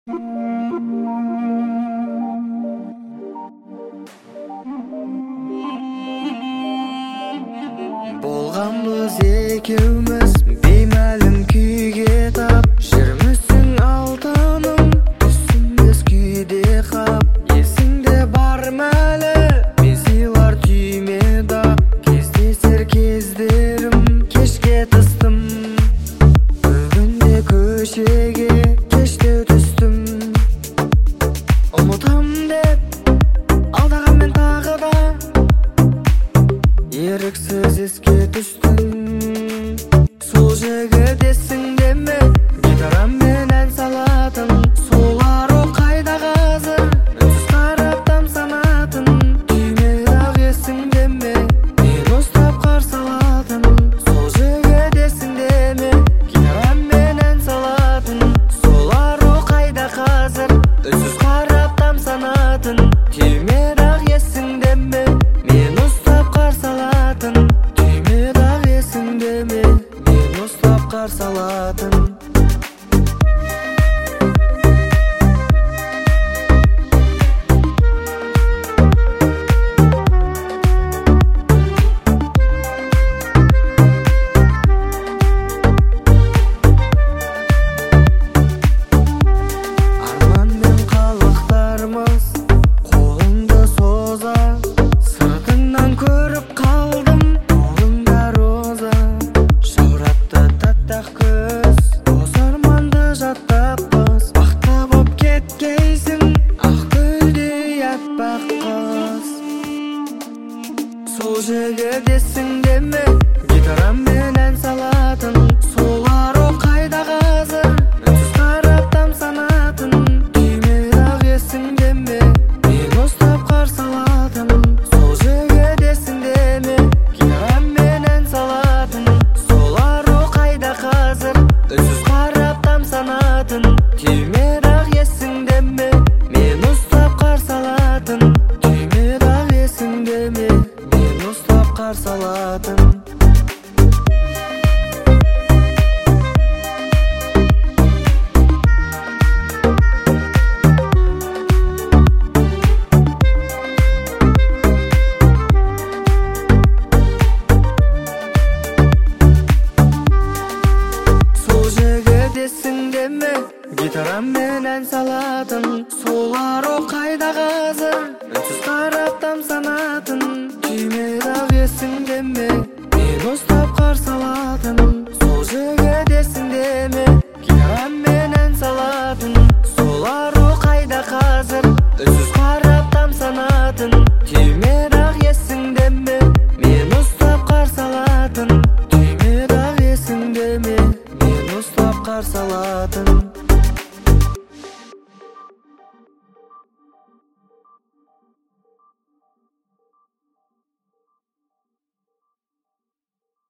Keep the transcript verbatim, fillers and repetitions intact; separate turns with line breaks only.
Болғанбыз екеуміз беймәлім күйге тап, жүрмісің алтыным түсінбес күйде қап. Есіңде бар мәлі мен сыйлар түймеда, кездесер кездерім кешке тыстым. Бүгінде көшеге кештеу түстім, ұмытам деп алдаған мен тағы да еріксіз еске түстім. Сол жігітесің деме, гитараммен ән салатын, солар о қайда қазір үнсіз қарап тамсанатын. Түйме-ақ есің деме, мен ұстап қарсы алатын. Сол жігітесің деме, гитараммен ән салатын, солар о қайда қазір үнсіз қарап тамсанатын. Түйме-ақ есің деме, мен ұстап қарсы алатын. Түйме-ақ есің деме, мен ұстап қарсы алатын. Арманмен қалықтармыз, қолыңды соза, сыртыңнан көріп қалдым қолыңда роза. Жауратты таттақ күз, боз арманды жаттап қыз, бақта боп кеткейсің ақ гүлдей аппақ қыз. Сол жігітесің деме, гитараммен ән салатын, солар о қайда қазір үнсіз қарап тамсанатын. Түйме-ақ есің деме, мен ұстап қарсы алатын. Сол жігітесің деме, гитараммен ән салатын, солар о қайда қазір үнсіз қарап тамсанатын. Түйме-ақ есің деме, мен ұстап қарсы алатын. Түйме-ақ есің деме, мен ұстап қарсы алатын. Сол жігітесің деме, гитараммен ән салатын, солар о қайда қазір үнсіз қарап тамсанатын. Түйме-ақ есің деме, мен ұстап қарсы алатын. Сол жігітесің деме, гитараммен ән салатын, солар о қайда қазір үнсіз қарап тамсанатын. Түйме-ақ есің деме, мен ұстап қарсы алатын. Түйме-ақ есің деме, мен ұстап қарсы алатын.